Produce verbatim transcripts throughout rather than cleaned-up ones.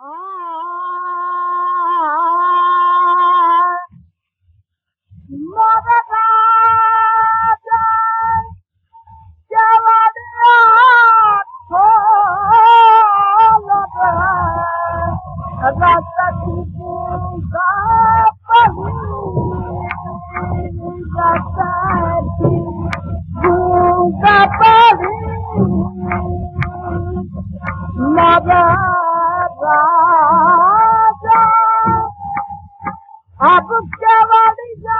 अब क्या वाली जा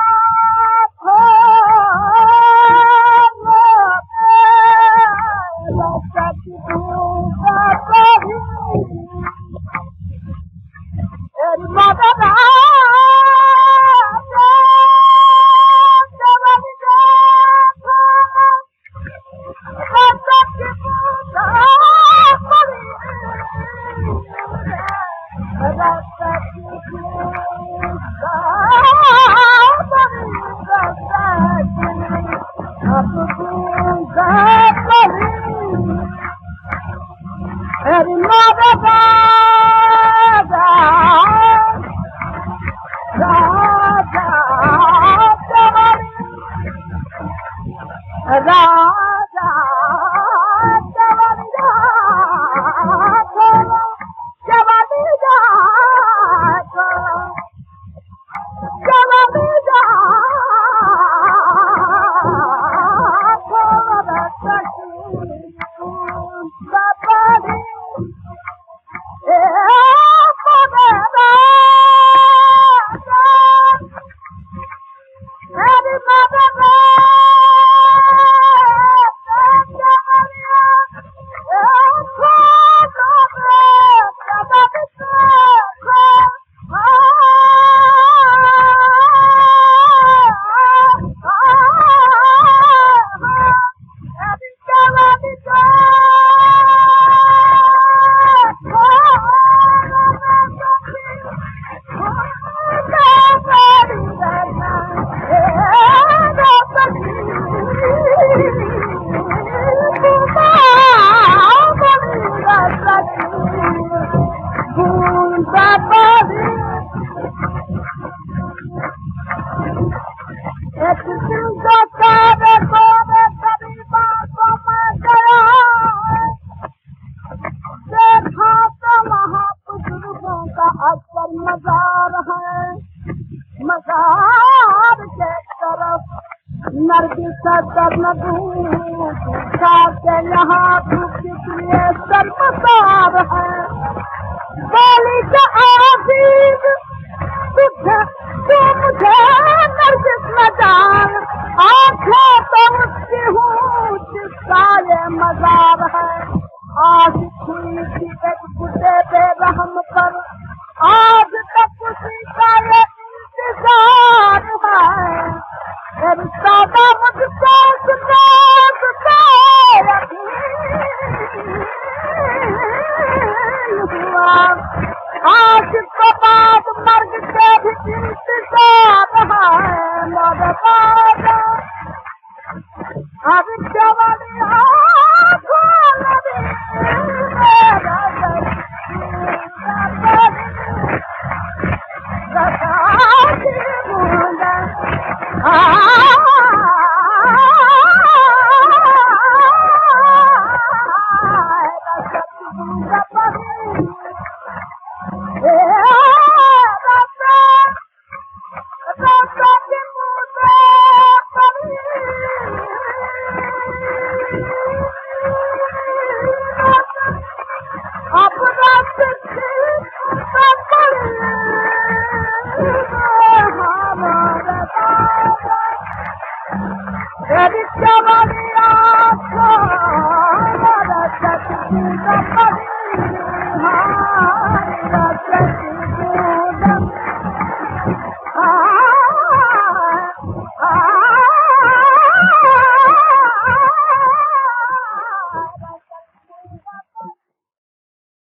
मजार है मजार के तरफ नरगिस के यहाँ लिए शर्मसार है बोली के आजीज तुझे तू मुझे नरगिस न जान आंखें तो उसकी हूँ जिसका ये मजार है आज हुई थी एक बुढ़े बेरहम पर आज तक उसी का ये इंतजार है सादा मुझको हुआ आज के बाद मर्ग के भी इंतजार है मेरे बाबा अब जवानी Ready,